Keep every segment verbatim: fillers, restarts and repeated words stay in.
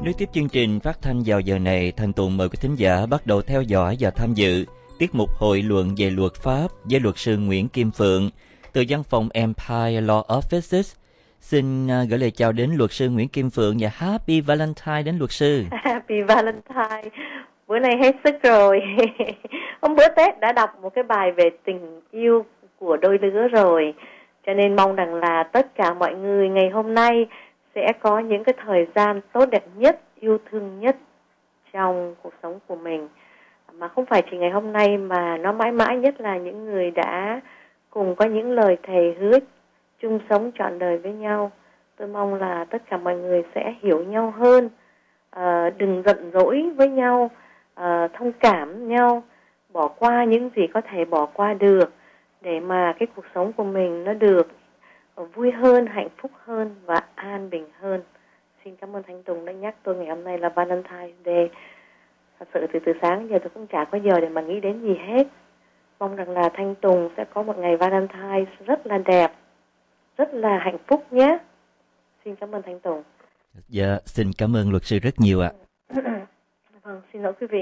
Nối tiếp chương trình phát thanh vào giờ này, Thanh Tùng mời quý thính giả bắt đầu theo dõi và tham dự tiết mục hội luận về luật pháp với luật sư Nguyễn Kim Phượng từ văn phòng Empire Law Offices. Xin gửi lời chào đến luật sư Nguyễn Kim Phượng và Happy Valentine đến luật sư. Happy Valentine. Bữa nay hết sức rồi. Hôm bữa Tết đã đọc một cái bài về tình yêu của đôi lứa rồi. Cho nên mong rằng là tất cả mọi người ngày hôm nay sẽ có những cái thời gian tốt đẹp nhất, yêu thương nhất trong cuộc sống của mình. Mà không phải chỉ ngày hôm nay mà nó mãi mãi, nhất là những người đã cùng có những lời thề hứa chung sống trọn đời với nhau. Tôi mong là tất cả mọi người sẽ hiểu nhau hơn, à, đừng giận dỗi với nhau, à, thông cảm nhau, bỏ qua những gì có thể bỏ qua được để mà cái cuộc sống của mình nó được vui hơn, hạnh phúc hơn và an bình hơn. Xin cảm ơn Thanh Tùng đã nhắc tôi ngày hôm nay là Valentine Day. Thật sự từ từ sáng giờ tôi cũng chả có giờ để mà nghĩ đến gì hết. Mong rằng là Thanh Tùng sẽ có một ngày Valentine rất là đẹp, rất là hạnh phúc nhé. Xin cảm ơn Thanh Tùng. Dạ, xin cảm ơn luật sư rất nhiều ạ. Vâng, xin lỗi quý vị.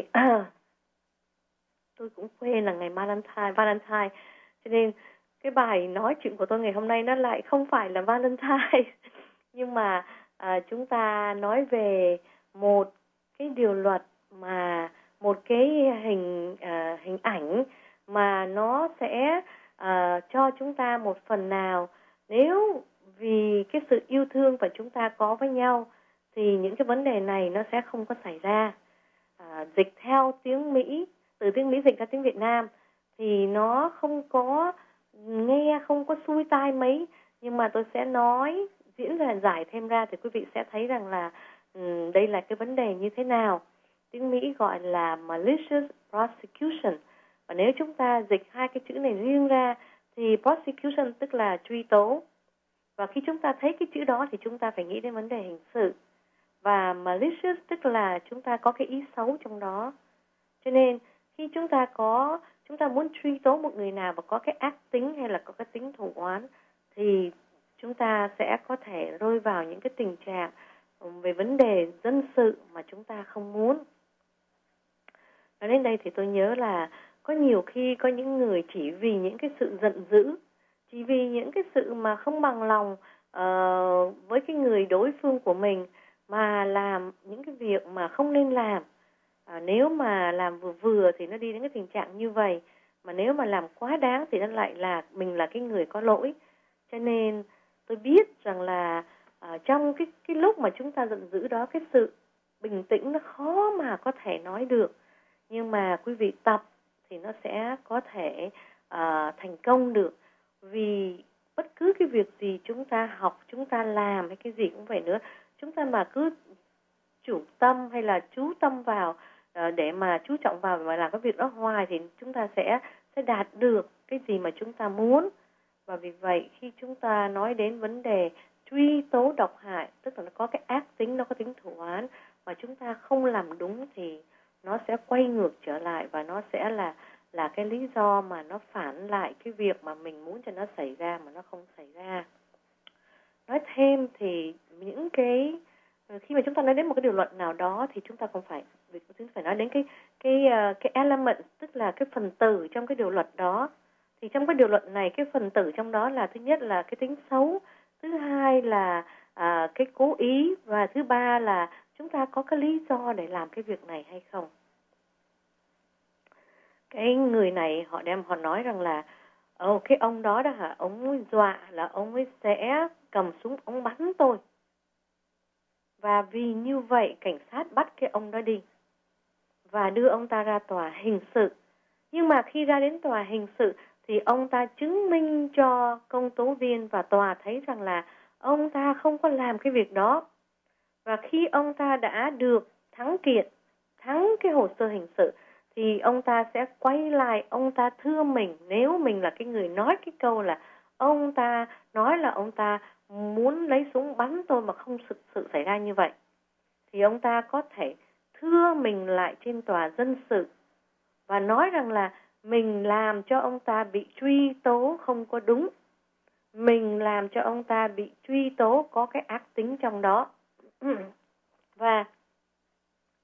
Tôi cũng quên là ngày Valentine, Valentine. Cho nên cái bài nói chuyện của tôi ngày hôm nay nó lại không phải là Valentine. Nhưng mà à, chúng ta nói về một cái điều luật mà một cái hình à, hình ảnh mà nó sẽ à, cho chúng ta một phần nào, nếu vì cái sự yêu thương và chúng ta có với nhau thì những cái vấn đề này nó sẽ không có xảy ra. À, dịch theo tiếng Mỹ, từ tiếng Mỹ dịch ra tiếng Việt Nam thì nó không có nghe, không có xuôi tai mấy, nhưng mà tôi sẽ nói diễn ra giải thêm ra thì quý vị sẽ thấy rằng là um, đây là cái vấn đề như thế nào. Tiếng Mỹ gọi là malicious prosecution, và nếu chúng ta dịch hai cái chữ này riêng ra thì prosecution tức là truy tố, và khi chúng ta thấy cái chữ đó thì chúng ta phải nghĩ đến vấn đề hình sự, và malicious tức là chúng ta có cái ý xấu trong đó. Cho nên khi chúng ta có chúng ta muốn truy tố một người nào và có cái ác tính hay là có cái tính thù oán thì chúng ta sẽ có thể rơi vào những cái tình trạng về vấn đề dân sự mà chúng ta không muốn. Nói đến đây thì tôi nhớ là có nhiều khi có những người chỉ vì những cái sự giận dữ, chỉ vì những cái sự mà không bằng lòng uh, với cái người đối phương của mình mà làm những cái việc mà không nên làm. À, nếu mà làm vừa vừa thì nó đi đến cái tình trạng như vậy, mà nếu mà làm quá đáng thì nó lại là mình là cái người có lỗi. Cho nên tôi biết rằng là à, trong cái cái lúc mà chúng ta giận dữ đó, cái sự bình tĩnh nó khó mà có thể nói được, nhưng mà quý vị tập thì nó sẽ có thể à, thành công được. Vì bất cứ cái việc gì chúng ta học, chúng ta làm hay cái gì cũng vậy nữa, chúng ta mà cứ chủ tâm hay là chú tâm vào để mà chú trọng vào và làm cái việc đó hoài thì chúng ta sẽ sẽ đạt được cái gì mà chúng ta muốn. Và vì vậy khi chúng ta nói đến vấn đề truy tố độc hại, tức là nó có cái ác tính, nó có tính thù oán, mà chúng ta không làm đúng thì nó sẽ quay ngược trở lại, và nó sẽ là là cái lý do mà nó phản lại cái việc mà mình muốn cho nó xảy ra mà nó không xảy ra. Nói thêm thì những cái khi mà chúng ta nói đến một cái điều luật nào đó thì chúng ta còn phải chúng ta phải nói đến cái cái cái element, tức là cái phần tử trong cái điều luật đó. Thì trong cái điều luật này, cái phần tử trong đó là thứ nhất là cái tính xấu, thứ hai là à, cái cố ý, và thứ ba là chúng ta có cái lý do để làm cái việc này hay không. Cái người này họ đem họ nói rằng là ồ, cái ông đó đó hả, ông ấy dọa là ông ấy sẽ cầm súng ông bắn tôi. Và vì như vậy cảnh sát bắt cái ông đó đi và đưa ông ta ra tòa hình sự. Nhưng mà khi ra đến tòa hình sự thì ông ta chứng minh cho công tố viên và tòa thấy rằng là ông ta không có làm cái việc đó. Và khi ông ta đã được thắng kiện, thắng cái hồ sơ hình sự, thì ông ta sẽ quay lại, ông ta thưa mình, nếu mình là cái người nói cái câu là ông ta nói là ông ta muốn lấy súng bắn tôi mà không thực sự xảy ra như vậy, thì ông ta có thể thưa mình lại trên tòa dân sự và nói rằng là mình làm cho ông ta bị truy tố không có đúng, mình làm cho ông ta bị truy tố có cái ác tính trong đó. Và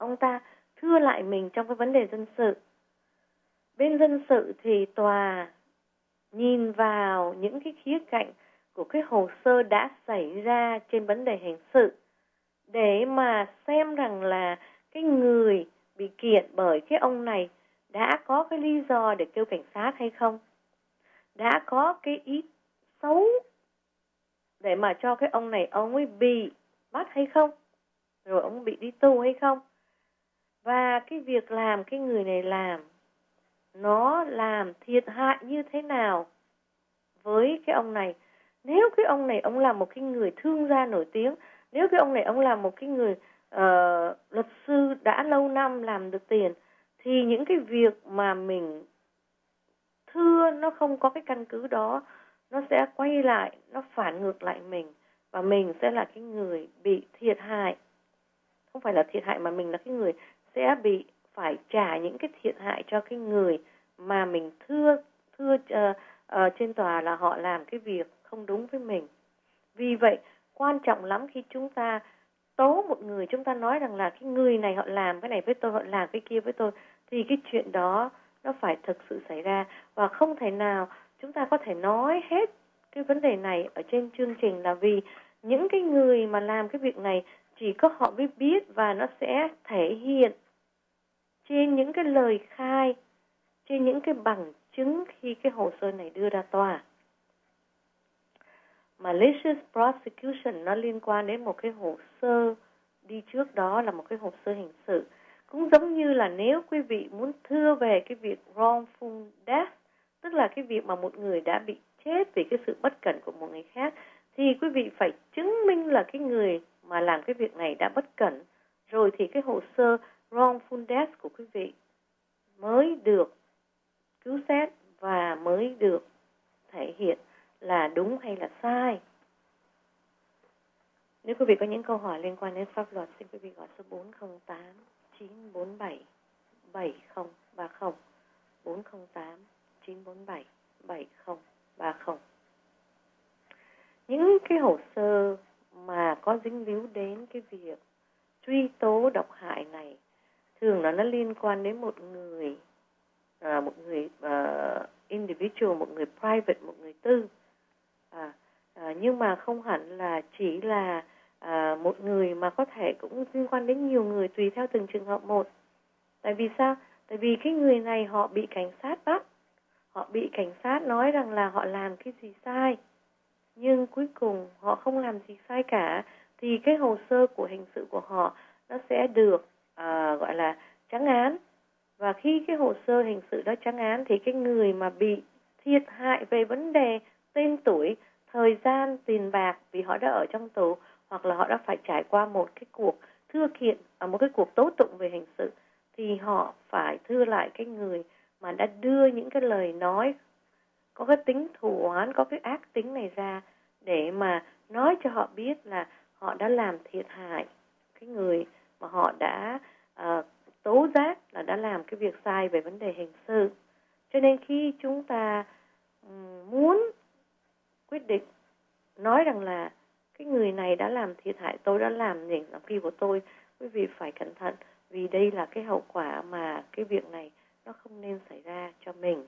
ông ta thưa lại mình trong cái vấn đề dân sự. Bên dân sự thì tòa nhìn vào những cái khía cạnh của cái hồ sơ đã xảy ra trên vấn đề hình sự để mà xem rằng là cái người bị kiện bởi cái ông này đã có cái lý do để kêu cảnh sát hay không, đã có cái ý xấu để mà cho cái ông này ông ấy bị bắt hay không, rồi ông bị đi tù hay không. Và cái việc làm cái người này làm nó làm thiệt hại như thế nào với cái ông này. Nếu cái ông này ông là một cái người thương gia nổi tiếng, nếu cái ông này ông là một cái người uh, luật sư đã lâu năm làm được tiền, thì những cái việc mà mình thưa nó không có cái căn cứ đó, nó sẽ quay lại, nó phản ngược lại mình, và mình sẽ là cái người bị thiệt hại. Không phải là thiệt hại mà mình là cái người sẽ bị phải trả những cái thiệt hại cho cái người mà mình thưa thưa uh, uh, trên tòa là họ làm cái việc không đúng với mình. Vì vậy quan trọng lắm khi chúng ta tố một người, chúng ta nói rằng là cái người này họ làm cái này với tôi, họ làm cái kia với tôi, thì cái chuyện đó nó phải thực sự xảy ra. Và không thể nào chúng ta có thể nói hết cái vấn đề này ở trên chương trình, là vì những cái người mà làm cái việc này chỉ có họ mới biết, và nó sẽ thể hiện trên những cái lời khai, trên những cái bằng chứng khi cái hồ sơ này đưa ra tòa. Malicious prosecution nó liên quan đến một cái hồ sơ đi trước đó là một cái hồ sơ hình sự. Cũng giống như là nếu quý vị muốn thưa về cái việc wrongful death, tức là cái việc mà một người đã bị chết vì cái sự bất cẩn của một người khác, thì quý vị phải chứng minh là cái người mà làm cái việc này đã bất cẩn, rồi thì cái hồ sơ wrongful death của quý vị mới được cứu xét và mới được thể hiện là đúng hay là sai. Nếu quý vị có những câu hỏi liên quan đến pháp luật, xin quý vị gọi số bốn không tám chín bốn bảy bảy không ba không, bốn không tám chín bốn bảy bảy không ba không. Những cái hồ sơ mà có dính líu đến cái việc truy tố độc hại này thường là nó liên quan đến một người, à, một người uh, individual, một người private, một người tư. À, à, nhưng mà không hẳn là chỉ là à, một người, mà có thể cũng liên quan đến nhiều người, tùy theo từng trường hợp một. Tại vì sao? Tại vì cái người này họ bị cảnh sát bắt, họ bị cảnh sát nói rằng là họ làm cái gì sai, nhưng cuối cùng họ không làm gì sai cả, thì cái hồ sơ của hình sự của họ nó sẽ được à, gọi là trắng án. Và khi cái hồ sơ hình sự đó trắng án, thì cái người mà bị thiệt hại về vấn đề tên tuổi, thời gian, tiền bạc, vì họ đã ở trong tù, hoặc là họ đã phải trải qua một cái cuộc thưa kiện, ở một cái cuộc tố tụng về hình sự, thì họ phải thưa lại cái người mà đã đưa những cái lời nói có cái tính thù oán, có cái ác tính này ra, để mà nói cho họ biết là họ đã làm thiệt hại cái người mà họ đã uh, tố giác là đã làm cái việc sai về vấn đề hình sự. Cho nên khi chúng ta um, muốn quyết định nói rằng là cái người này đã làm thiệt hại tôi, đã làm những làm khi của tôi, quý vị phải cẩn thận, vì đây là cái hậu quả mà cái việc này nó không nên xảy ra cho mình.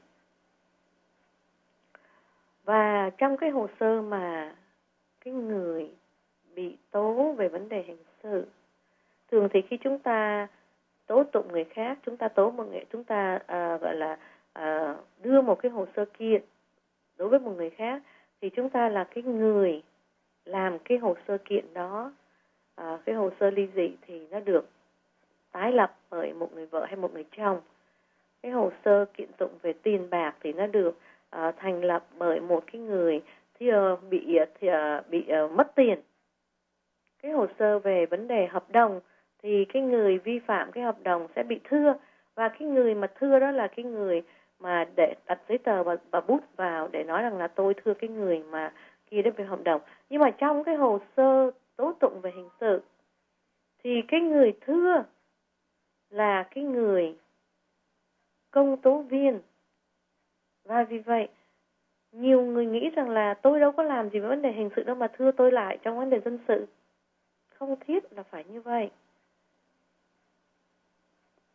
Và trong cái hồ sơ mà cái người bị tố về vấn đề hình sự, thường thì khi chúng ta tố tụng người khác, chúng ta tố một người, chúng ta uh, gọi là uh, đưa một cái hồ sơ kiện đối với một người khác, thì chúng ta là cái người làm cái hồ sơ kiện đó. Uh, cái hồ sơ ly dị thì nó được tái lập bởi một người vợ hay một người chồng. Cái hồ sơ kiện tụng về tiền bạc thì nó được uh, thành lập bởi một cái người thì uh, bị thì, uh, bị uh, mất tiền. Cái hồ sơ về vấn đề hợp đồng thì cái người vi phạm cái hợp đồng sẽ bị thưa, và cái người mà thưa đó là cái người mà để đặt giấy tờ và, và bút vào để nói rằng là tôi thưa cái người mà kia đã bị hợp đồng. Nhưng mà trong cái hồ sơ tố tụng về hình sự thì cái người thưa là cái người công tố viên. Và vì vậy nhiều người nghĩ rằng là tôi đâu có làm gì với vấn đề hình sự đâu mà thưa tôi lại trong vấn đề dân sự. Không thiết là phải như vậy.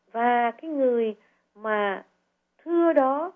Và cái người mà thưa đó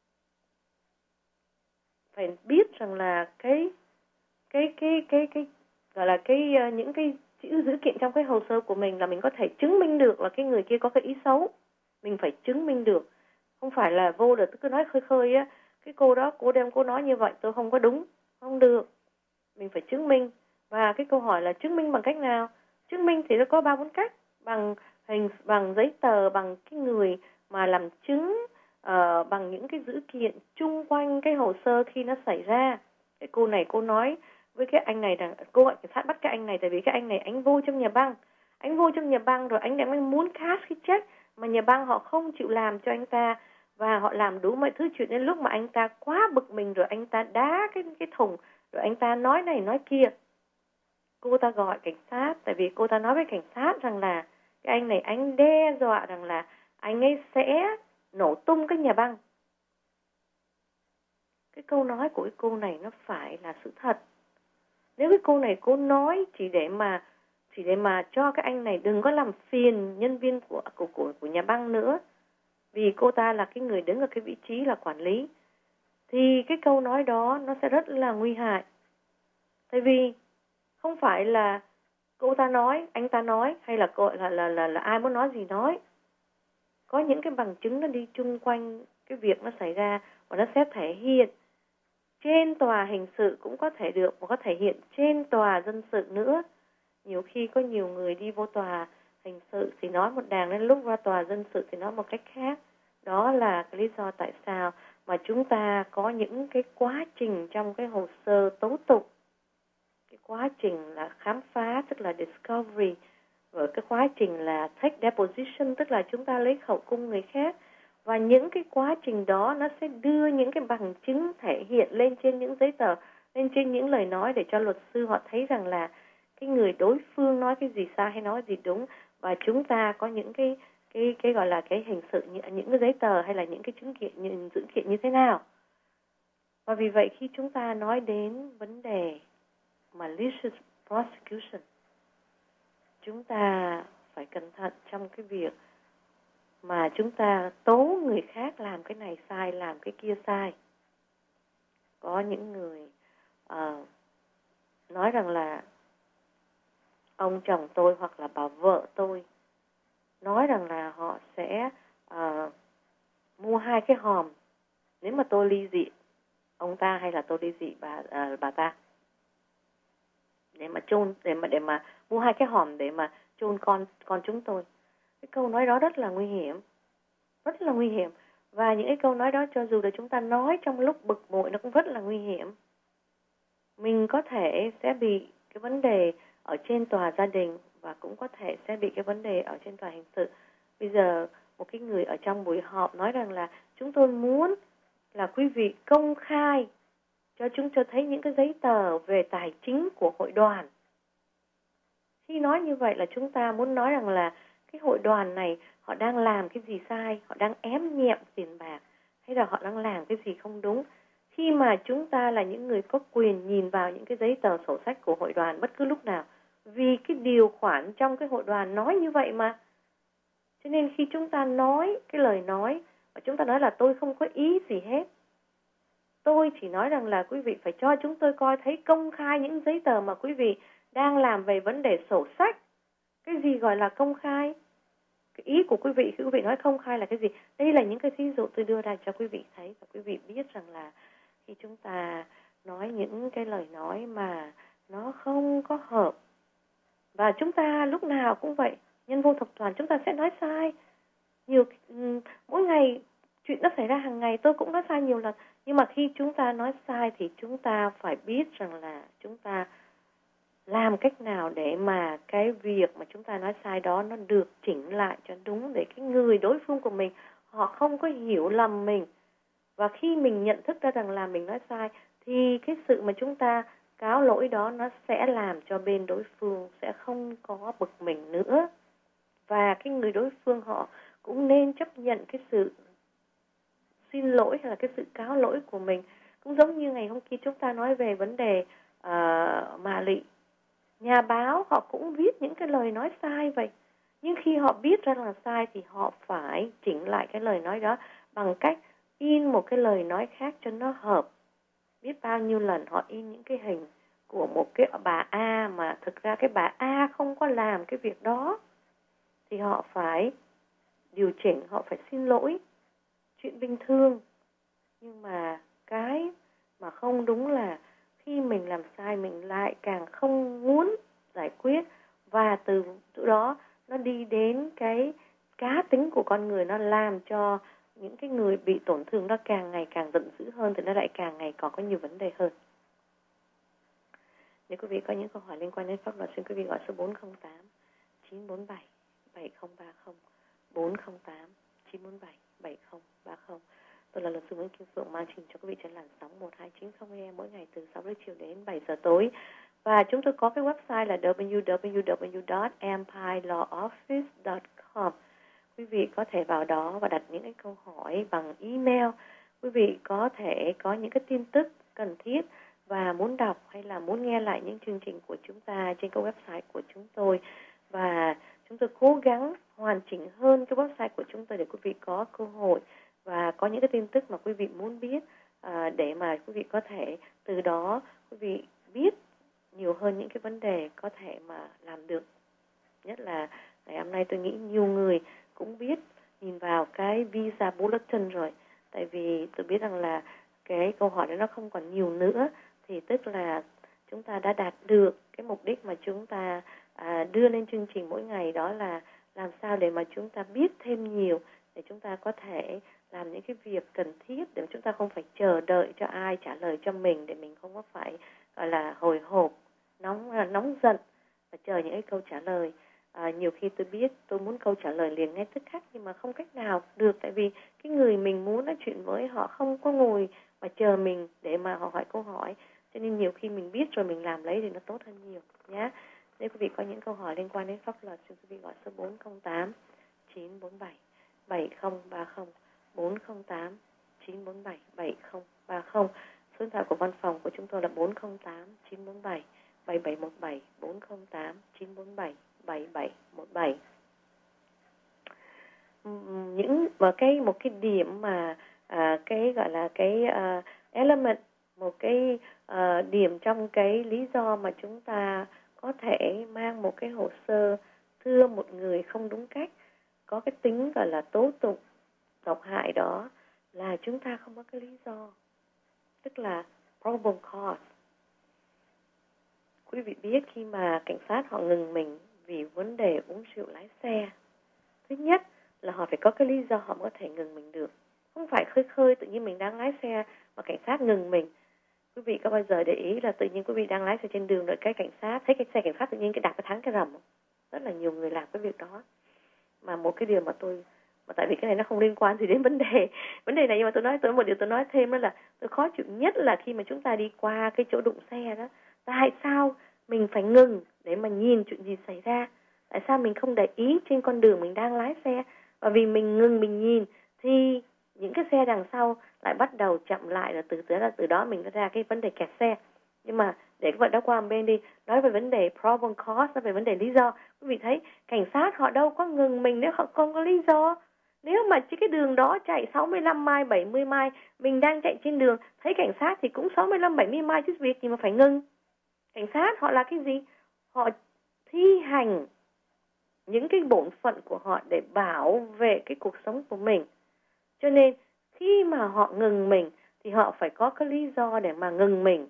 phải biết rằng là cái cái cái cái cái gọi là cái uh, những cái chữ dữ kiện trong cái hồ sơ của mình là mình có thể chứng minh được là cái người kia có cái ý xấu. Mình phải chứng minh được, không phải là vô được cứ nói khơi khơi á, cái cô đó cô đem cô nói như vậy tôi không có đúng, không được. Mình phải chứng minh. Và cái câu hỏi là chứng minh bằng cách nào? Chứng minh thì nó có ba bốn cách, bằng hình, bằng giấy tờ, bằng cái người mà làm chứng, uh, bằng những cái dữ kiện chung quanh cái hồ sơ khi nó xảy ra. Cái cô này cô nói với cái anh này rằng cô gọi cảnh sát bắt cái anh này tại vì cái anh này anh vô trong nhà băng, anh vô trong nhà băng rồi anh đang muốn cash cái check mà nhà băng họ không chịu làm cho anh ta, và họ làm đủ mọi thứ chuyện đến lúc mà anh ta quá bực mình rồi anh ta đá cái cái thùng, rồi anh ta nói này nói kia. Cô ta gọi cảnh sát tại vì cô ta nói với cảnh sát rằng là cái anh này anh đe dọa rằng là anh ấy sẽ nổ tung cái nhà băng. Cái câu nói của cái cô này nó phải là sự thật. Nếu cái cô này cô nói chỉ để mà chỉ để mà cho cái anh này đừng có làm phiền nhân viên của của của, của nhà băng nữa, vì cô ta là cái người đứng ở cái vị trí là quản lý, thì cái câu nói đó nó sẽ rất là nguy hại. Tại vì không phải là cô ta nói, anh ta nói, hay là cô là là là, là ai muốn nói gì nói. Có những cái bằng chứng nó đi chung quanh cái việc nó xảy ra, và nó sẽ thể hiện trên tòa hình sự cũng có thể được, và có thể hiện trên tòa dân sự nữa. Nhiều khi có nhiều người đi vô tòa hình sự thì nói một đàng, đến lúc ra tòa dân sự thì nói một cách khác. Đó là cái lý do tại sao mà chúng ta có những cái quá trình trong cái hồ sơ tố tụng. Cái quá trình là khám phá, tức là discovery, rồi cái quá trình là take deposition, tức là chúng ta lấy khẩu cung người khác. Và những cái quá trình đó nó sẽ đưa những cái bằng chứng thể hiện lên trên những giấy tờ, lên trên những lời nói để cho luật sư họ thấy rằng là cái người đối phương nói cái gì sai hay nói gì đúng, và chúng ta có những cái cái cái gọi là cái hình sự, những cái giấy tờ hay là những cái chứng kiện, những dữ kiện như thế nào. Và vì vậy khi chúng ta nói đến vấn đề malicious prosecution, chúng ta phải cẩn thận trong cái việc mà chúng ta tố người khác làm cái này sai, làm cái kia sai. Có những người uh, nói rằng là ông chồng tôi hoặc là bà vợ tôi nói rằng là họ sẽ uh, mua hai cái hòm nếu mà tôi ly dị ông ta hay là tôi ly dị bà uh, bà ta, để mà chôn để mà để mà mua hai cái hòm để mà chôn con con chúng tôi. Cái câu nói đó rất là nguy hiểm, rất là nguy hiểm. Và những cái câu nói đó cho dù là chúng ta nói trong lúc bực bội nó cũng rất là nguy hiểm. Mình có thể sẽ bị cái vấn đề ở trên tòa gia đình, và cũng có thể sẽ bị cái vấn đề ở trên tòa hình sự. Bây giờ một cái người ở trong buổi họp nói rằng là chúng tôi muốn là quý vị công khai cho chúng cho thấy những cái giấy tờ về tài chính của hội đoàn. Khi nói như vậy là chúng ta muốn nói rằng là cái hội đoàn này họ đang làm cái gì sai, họ đang ém nhẹm tiền bạc, hay là họ đang làm cái gì không đúng. Khi mà chúng ta là những người có quyền nhìn vào những cái giấy tờ sổ sách của hội đoàn bất cứ lúc nào, vì cái điều khoản trong cái hội đoàn nói như vậy mà. Cho nên khi chúng ta nói cái lời nói, và chúng ta nói là tôi không có ý gì hết, tôi chỉ nói rằng là quý vị phải cho chúng tôi coi thấy công khai những giấy tờ mà quý vị đang làm về vấn đề sổ sách. Cái gì gọi là công khai? Cái ý của quý vị khi quý vị nói công khai là cái gì? Đây là những cái ví dụ tôi đưa ra cho quý vị thấy, và quý vị biết rằng là khi chúng ta nói những cái lời nói mà nó không có hợp, và chúng ta lúc nào cũng vậy, nhân vô thập toàn, chúng ta sẽ nói sai. Nhiều mỗi ngày chuyện nó xảy ra hàng ngày, tôi cũng nói sai nhiều lần. Nhưng mà khi chúng ta nói sai thì chúng ta phải biết rằng là chúng ta làm cách nào để mà cái việc mà chúng ta nói sai đó nó được chỉnh lại cho đúng, để cái người đối phương của mình họ không có hiểu lầm mình. Và khi mình nhận thức ra rằng là mình nói sai thì cái sự mà chúng ta cáo lỗi đó nó sẽ làm cho bên đối phương sẽ không có bực mình nữa. Và cái người đối phương họ cũng nên chấp nhận cái sự xin lỗi hay là cái sự cáo lỗi của mình. Cũng giống như ngày hôm kia chúng ta nói về vấn đề uh, Mạ Lị. Nhà báo họ cũng viết những cái lời nói sai vậy. Nhưng khi họ biết ra là sai thì họ phải chỉnh lại cái lời nói đó bằng cách in một cái lời nói khác cho nó hợp. Biết bao nhiêu lần họ in những cái hình của một cái bà A mà thực ra cái bà A không có làm cái việc đó, thì họ phải điều chỉnh, họ phải xin lỗi. Chuyện bình thường. Nhưng mà cái mà không đúng là khi mình làm sai mình lại càng không muốn giải quyết, và từ chỗ đó nó đi đến cái cá tính của con người, nó làm cho những cái người bị tổn thương nó càng ngày càng giận dữ hơn, thì nó lại càng ngày còn có nhiều vấn đề hơn. Nếu quý vị có những câu hỏi liên quan đến pháp luật, xin quý vị gọi số bốn không tám chín bốn bảy bảy không ba không, bốn không tám chín bốn bảy bảy không ba không. Tôi là luật sư Nguyễn Kim Phượng, mang trình cho quý vị trên làn sóng một hai chín không a em mỗi ngày từ sáu giờ chiều đến bảy giờ tối. Và chúng tôi có cái website là w w w chấm empire law office chấm com. Quý vị có thể vào đó và đặt những cái câu hỏi bằng email. Quý vị có thể có những cái tin tức cần thiết và muốn đọc hay là muốn nghe lại những chương trình của chúng ta trên cái website của chúng tôi. Và chúng tôi cố gắng hoàn chỉnh hơn cái website của chúng tôi để quý vị có cơ hội và có những cái tin tức mà quý vị muốn biết, à, để mà quý vị có thể từ đó quý vị biết nhiều hơn những cái vấn đề có thể mà làm được. Nhất là ngày hôm nay tôi nghĩ nhiều người cũng biết nhìn vào cái visa bulletin rồi. Tại vì tôi biết rằng là cái câu hỏi đó nó không còn nhiều nữa, thì tức là chúng ta đã đạt được cái mục đích mà chúng ta à, đưa lên chương trình mỗi ngày, đó là làm sao để mà chúng ta biết thêm nhiều, để chúng ta có thể làm những cái việc cần thiết, để chúng ta không phải chờ đợi cho ai trả lời cho mình, để mình không có phải gọi là hồi hộp, nóng nóng giận và chờ những cái câu trả lời. À, nhiều khi tôi biết tôi muốn câu trả lời liền ngay tức khắc, nhưng mà không cách nào được, tại vì cái người mình muốn nói chuyện với họ không có ngồi mà chờ mình để mà họ hỏi câu hỏi. Cho nên nhiều khi mình biết rồi mình làm lấy thì nó tốt hơn nhiều nhé. Nếu quý vị có những câu hỏi liên quan đến pháp luật, xin quý vị gọi số bốn không tám chín bốn bảy bảy không ba không, bốn không tám chín bốn bảy bảy không ba không. Số điện thoại của văn phòng của chúng tôi là bốn không tám chín bốn bảy bảy bảy một bảy, bốn không tám chín bốn bảy bảy bảy một bảy. Những một cái một cái điểm mà à, cái gọi là cái uh, element, một cái uh, điểm trong cái lý do mà chúng ta có thể mang một cái hồ sơ thưa một người không đúng cách, có cái tính gọi là tố tụng độc hại, đó là chúng ta không có cái lý do, tức là probable cause. Quý vị biết khi mà cảnh sát họ ngừng mình vì vấn đề uống rượu lái xe, thứ nhất là họ phải có cái lý do họ mới có thể ngừng mình được. Không phải khơi khơi tự nhiên mình đang lái xe mà cảnh sát ngừng mình. Quý vị có bao giờ để ý là tự nhiên quý vị đang lái xe trên đường rồi cái cảnh sát, thấy cái xe cảnh sát tự nhiên cái đạp cái thắng cái rầm. Rất là nhiều người làm cái việc đó. Mà một cái điều mà tôi, mà tại vì cái này nó không liên quan gì đến vấn đề vấn đề này, nhưng mà tôi nói tôi một điều tôi nói thêm đó là tôi khó chịu nhất là khi mà chúng ta đi qua cái chỗ đụng xe đó, tại sao mình phải ngừng để mà nhìn chuyện gì xảy ra? Tại sao mình không để ý trên con đường mình đang lái xe? Và vì mình ngừng mình nhìn thì những cái xe đằng sau lại bắt đầu chậm lại, rồi từ từ là từ đó mình ra cái vấn đề kẹt xe. Nhưng mà để các bạn đó qua một bên đi, nói về vấn đề probable cause, nói về vấn đề lý do. Quý vị thấy cảnh sát họ đâu có ngừng mình nếu họ không có lý do. Nếu mà cái đường đó chạy sáu mươi lăm mai, bảy mươi mai, mình đang chạy trên đường, thấy cảnh sát thì cũng sáu mươi lăm, bảy mươi mai chứ việc gì mà phải ngừng. Cảnh sát họ là cái gì? Họ thi hành những cái bổn phận của họ để bảo vệ cái cuộc sống của mình. Cho nên khi mà họ ngừng mình thì họ phải có cái lý do để mà ngừng mình.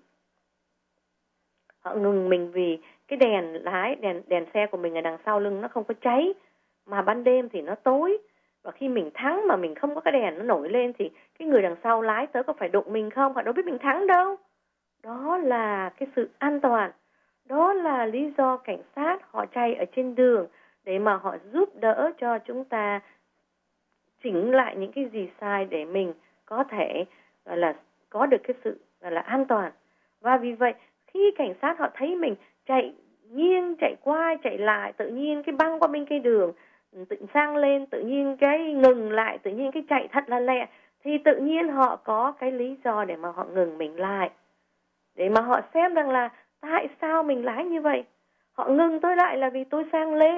Họ ngừng mình vì cái đèn lái, đèn đèn xe của mình ở đằng sau lưng nó không có cháy, mà ban đêm thì nó tối. Và khi mình thắng mà mình không có cái đèn nó nổi lên thì cái người đằng sau lái tới có phải đụng mình không? Họ đâu biết mình thắng đâu. Đó là cái sự an toàn. Đó là lý do cảnh sát họ chạy ở trên đường để mà họ giúp đỡ cho chúng ta chỉnh lại những cái gì sai để mình có thể gọi là có được cái sự gọi là an toàn. Và vì vậy khi cảnh sát họ thấy mình chạy nghiêng, chạy qua, chạy lại, tự nhiên cái băng qua bên cây đường, tự sang lên, tự nhiên cái ngừng lại, tự nhiên cái chạy thật là lẹ, thì tự nhiên họ có cái lý do để mà họ ngừng mình lại. Để mà họ xem rằng là tại sao mình lái như vậy. Họ ngừng tôi lại là vì tôi sang lên,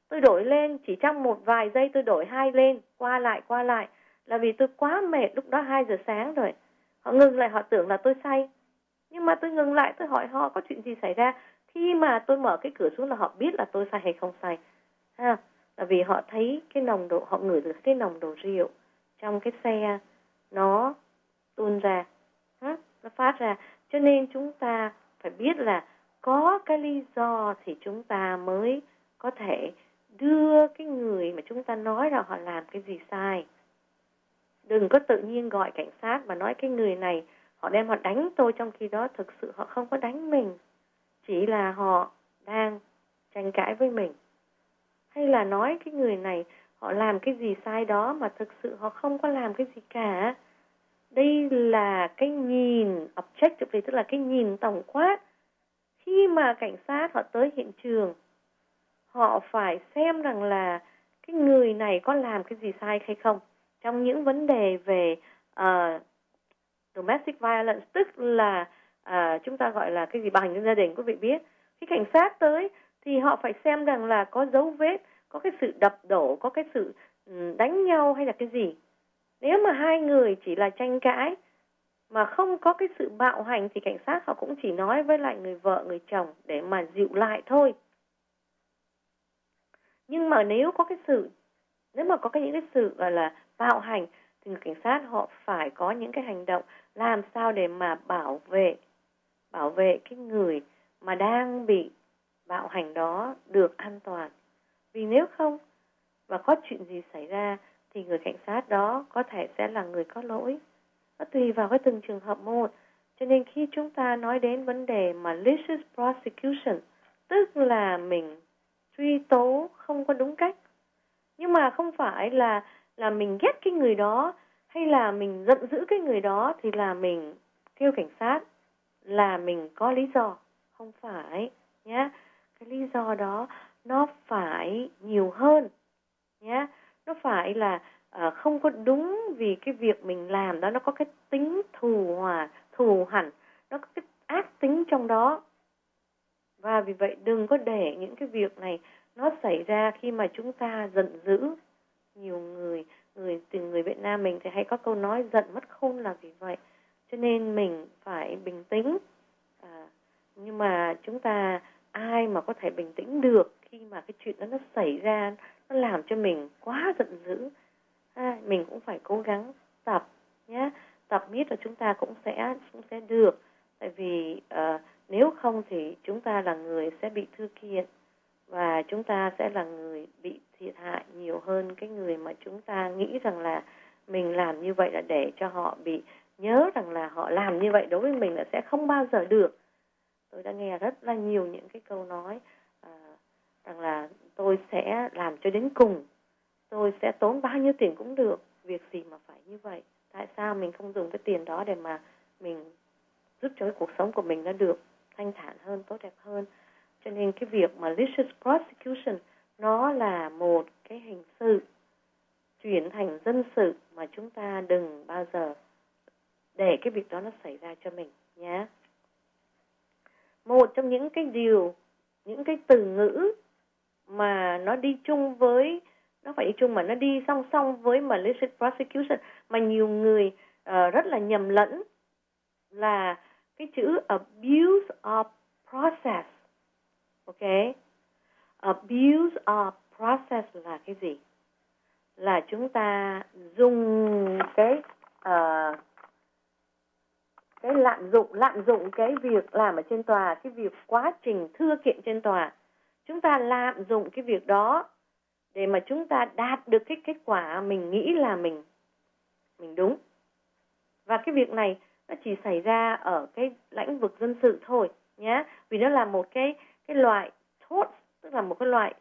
tôi đổi lên chỉ trong một vài giây, tôi đổi hai lên, qua lại qua lại, là vì tôi quá mệt. Lúc đó hai giờ sáng rồi, họ ngừng lại, họ tưởng là tôi say. Nhưng mà tôi ngừng lại, tôi hỏi họ có chuyện gì xảy ra. Khi mà tôi mở cái cửa xuống là họ biết là tôi say hay không say ha. Là vì họ thấy cái nồng độ, họ ngửi được cái nồng độ rượu trong cái xe nó tuôn ra, ha, nó phát ra. Cho nên chúng ta phải biết là có cái lý do thì chúng ta mới có thể đưa cái người mà chúng ta nói là họ làm cái gì sai. Đừng có tự nhiên gọi cảnh sát và nói cái người này họ đem họ đánh tôi, trong khi đó thực sự họ không có đánh mình, chỉ là họ đang tranh cãi với mình. Hay là nói cái người này họ làm cái gì sai đó mà thực sự họ không có làm cái gì cả. Đây là cái nhìn objective, tức là cái nhìn tổng quát. Khi mà cảnh sát họ tới hiện trường, họ phải xem rằng là cái người này có làm cái gì sai hay không. Trong những vấn đề về uh, domestic violence, tức là uh, chúng ta gọi là cái gì, bạo hành trong gia đình, quý vị biết. Khi cảnh sát tới thì họ phải xem rằng là có dấu vết, có cái sự đập đổ, có cái sự đánh nhau hay là cái gì. Nếu mà hai người chỉ là tranh cãi mà không có cái sự bạo hành thì cảnh sát họ cũng chỉ nói với lại người vợ, người chồng để mà dịu lại thôi. Nhưng mà nếu có cái sự, nếu mà có cái những cái sự gọi là bạo hành thì người cảnh sát họ phải có những cái hành động làm sao để mà bảo vệ bảo vệ cái người mà đang bị bạo hành đó được an toàn. Vì nếu không và có chuyện gì xảy ra thì người cảnh sát đó có thể sẽ là người có lỗi. Nó tùy vào cái từng trường hợp một. Cho nên khi chúng ta nói đến vấn đề malicious prosecution, tức là mình truy tố không có đúng cách, nhưng mà không phải là là mình ghét cái người đó hay là mình giận dữ cái người đó thì là mình kêu cảnh sát, là mình có lý do. Không phải nhé. Cái lý do đó nó phải nhiều hơn nhé. Nó phải là uh, không có đúng vì cái việc mình làm đó nó có cái tính thù hòa, thù hằn, nó có cái ác tính trong đó. Và vì vậy đừng có để những cái việc này nó xảy ra khi mà chúng ta giận dữ. Nhiều người, người từ người Việt Nam mình thì hay có câu nói giận mất khôn là vì vậy. Cho nên mình phải bình tĩnh. À, nhưng mà chúng ta ai mà có thể bình tĩnh được khi mà cái chuyện đó nó xảy ra, nó làm cho mình quá giận dữ. À, mình cũng phải cố gắng tập nhé. Tập biết là chúng ta cũng sẽ cũng sẽ được. Tại vì uh, nếu không thì chúng ta là người sẽ bị thư kiện và chúng ta sẽ là người bị thiệt hại nhiều hơn cái người mà chúng ta nghĩ rằng là mình làm như vậy là để cho họ bị nhớ rằng là họ làm như vậy đối với mình là sẽ không bao giờ được. Tôi đã nghe rất là nhiều những cái câu nói uh, rằng là tôi sẽ làm cho đến cùng, tôi sẽ tốn bao nhiêu tiền cũng được, việc gì mà phải như vậy. Tại sao mình không dùng cái tiền đó để mà mình giúp cho cái cuộc sống của mình nó được thanh thản hơn, tốt đẹp hơn. Cho nên cái việc mà malicious prosecution nó là một cái hình sự chuyển thành dân sự mà chúng ta đừng bao giờ để cái việc đó nó xảy ra cho mình nhé. Một trong những cái điều, những cái từ ngữ mà nó đi chung với, nó phải đi chung mà nó đi song song với malicious prosecution mà nhiều người uh, rất là nhầm lẫn là cái chữ abuse of process. Ok? Abuse of process là cái gì? Là chúng ta dùng cái uh, cái lạm dụng lạm dụng cái việc làm ở trên tòa, cái việc quá trình thưa kiện trên tòa. Chúng ta lạm dụng cái việc đó để mà chúng ta đạt được cái kết quả mình nghĩ là mình mình đúng. Và cái việc này nó chỉ xảy ra ở cái lĩnh vực dân sự thôi nhé, vì nó là một cái cái loại tort, tức là một cái loại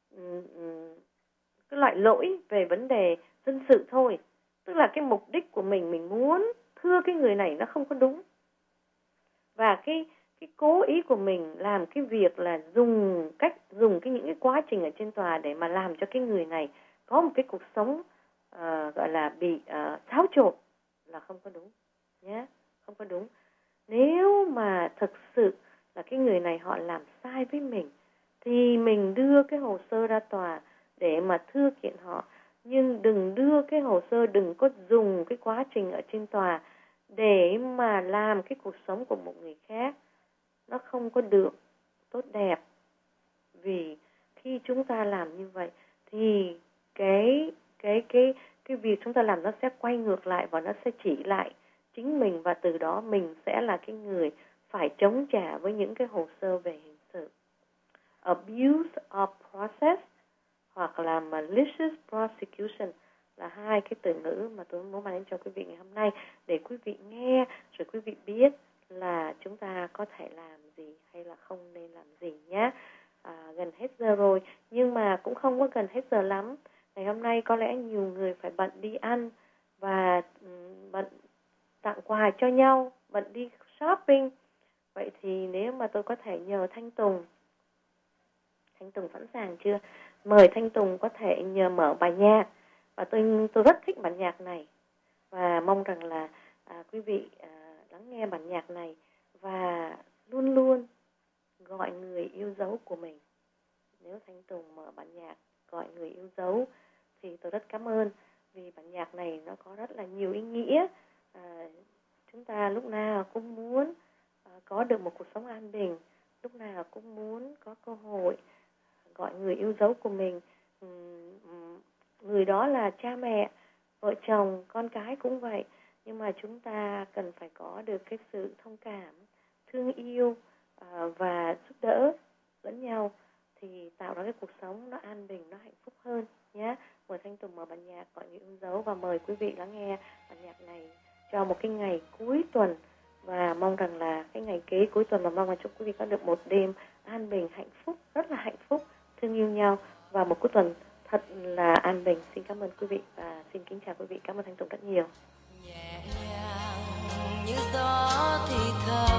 cái loại lỗi về vấn đề dân sự thôi. Tức là cái mục đích của mình mình muốn thưa cái người này nó không có đúng. Và cái cái cố ý của mình làm cái việc là dùng cách dùng cái những cái quá trình ở trên tòa để mà làm cho cái người này có một cái cuộc sống uh, gọi là bị uh, xáo trộn là không có đúng nhé, không có đúng. Nếu mà thực sự là cái người này họ làm sai với mình thì mình đưa cái hồ sơ ra tòa để mà thưa kiện họ. Nhưng đừng đưa cái hồ sơ, đừng có dùng cái quá trình ở trên tòa để mà làm cái cuộc sống của một người khác. Nó không có được tốt đẹp. Vì khi chúng ta làm như vậy thì cái cái cái cái việc chúng ta làm nó sẽ quay ngược lại và nó sẽ chỉ lại chính mình, và từ đó mình sẽ là cái người phải chống trả với những cái hồ sơ về hình sự. Abuse of process hoặc là malicious prosecution là hai cái từ ngữ mà tôi muốn mang đến cho quý vị ngày hôm nay, để quý vị nghe rồi quý vị biết là chúng ta có thể làm gì hay là không nên làm gì nhé. À, gần hết giờ rồi, nhưng mà cũng không có gần hết giờ lắm. Ngày hôm nay có lẽ nhiều người phải bận đi ăn và um, bận tặng quà cho nhau, bận đi shopping. Vậy thì nếu mà tôi có thể nhờ Thanh Tùng, Thanh Tùng sẵn sàng chưa? Mời Thanh Tùng có thể nhờ mở bài nhạc, và tôi tôi rất thích bản nhạc này và mong rằng là à, quý vị à, lắng nghe bản nhạc này và luôn luôn gọi người yêu dấu của mình. Nếu Thanh Tùng mở bản nhạc gọi người yêu dấu thì tôi rất cảm ơn, vì bản nhạc này nó có rất là nhiều ý nghĩa. À, chúng ta lúc nào cũng muốn à, có được một cuộc sống an bình, lúc nào cũng muốn có cơ hội gọi người yêu dấu của mình. Người đó là cha mẹ, vợ chồng, con cái cũng vậy. Nhưng mà chúng ta cần phải có được cái sự thông cảm, thương yêu à, và giúp đỡ lẫn nhau, thì tạo ra cái cuộc sống nó an bình, nó hạnh phúc hơn nhé. Mời Thanh Tùng mở bản nhạc gọi người yêu dấu, và mời quý vị lắng nghe bản nhạc này cho một cái ngày cuối tuần, và mong rằng là cái ngày kế cuối tuần, mà mong là chúc quý vị có được một đêm an bình, hạnh phúc, rất là hạnh phúc, thương yêu nhau, và một cuối tuần thật là an bình. Xin cảm ơn quý vị và xin kính chào quý vị. Cảm ơn Thanh Tùng rất nhiều. Nhẹ nhàng như gió thì thầm,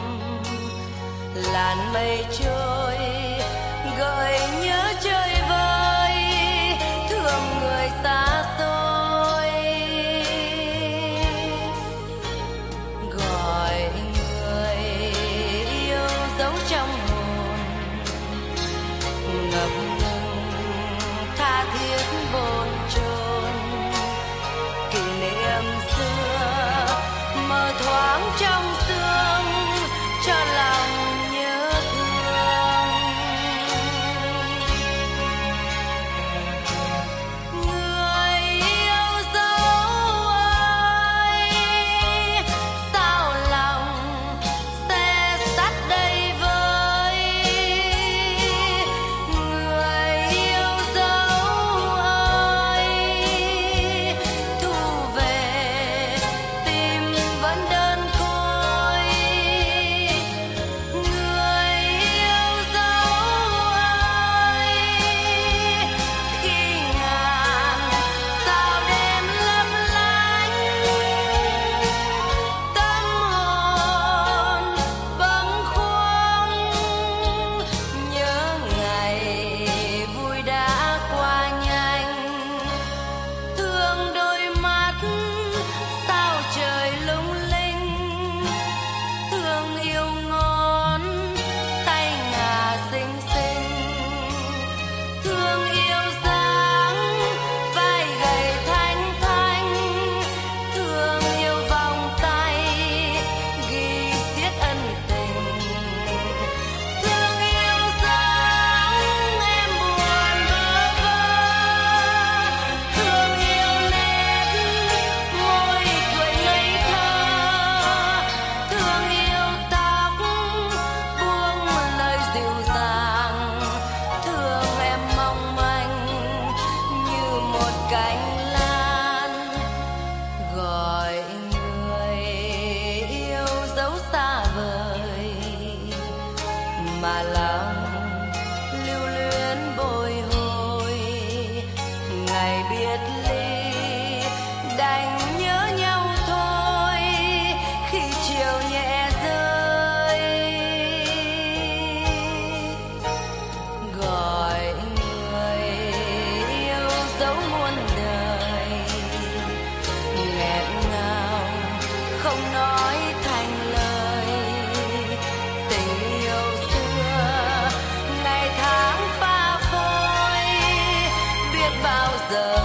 làn mây trôi gợi nhớ chơi vơi, thương người xa xôi, gọi người yêu dấu trong hồn, ngập ngừng tha thiết bồn chồn, kỷ niệm xưa mơ thoáng trong sương cho lòng nhớ thương. Người yêu dấu ơi, sao lòng xe sắt đây với người yêu dấu ơi, thu về tim vẫn đơn côi. Người yêu dấu ơi, khi ngàn sao đêm lấp lánh, tâm hồn bâng khuâng, nhớ ngày vui đã qua nhanh, thương đôi mắt sao trời lung linh, thương yêu ngón tay ngà xinh xinh, thương yêu dáng vai gầy thanh thanh, thương yêu vòng tay ghi xiết ân tình, thương yêu dáng em buồn bơ vơ, thương yêu nét môi cười ngây thơ, thương yêu tóc buông lời dịu dàng, thương em mong manh như một cánh lan, gọi người yêu dấu xa vời, mà lòng lưu luyến bồi hồi, ngày biệt ly đành nhớ nhau thôi, khi chiều nhẹ rơi, gọi người yêu dấu muôn đời, nghẹn ngào không nói thành lời, tình yêu xưa giờ